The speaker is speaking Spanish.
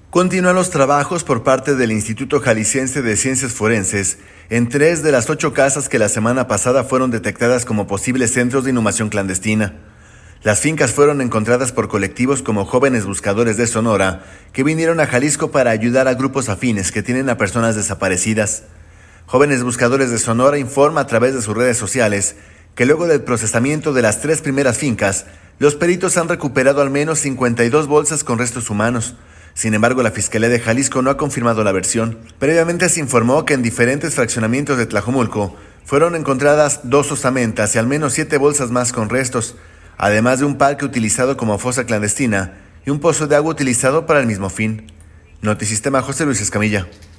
Continúan los trabajos por parte del Instituto Jalisciense de Ciencias Forenses en 3 de las 8 casas que la semana pasada fueron detectadas como posibles centros de inhumación clandestina. Las fincas fueron encontradas por colectivos como Jóvenes Buscadores de Sonora, que vinieron a Jalisco para ayudar a grupos afines que tienen a personas desaparecidas. Jóvenes Buscadores de Sonora informa a través de sus redes sociales que luego del procesamiento de las 3 primeras fincas, los peritos han recuperado al menos 52 bolsas con restos humanos. Sin embargo, la Fiscalía de Jalisco no ha confirmado la versión. Previamente se informó que en diferentes fraccionamientos de Tlajomulco fueron encontradas 2 osamentas y al menos 7 bolsas más con restos, además de un parque utilizado como fosa clandestina y un pozo de agua utilizado para el mismo fin. Notisistema, José Luis Escamilla.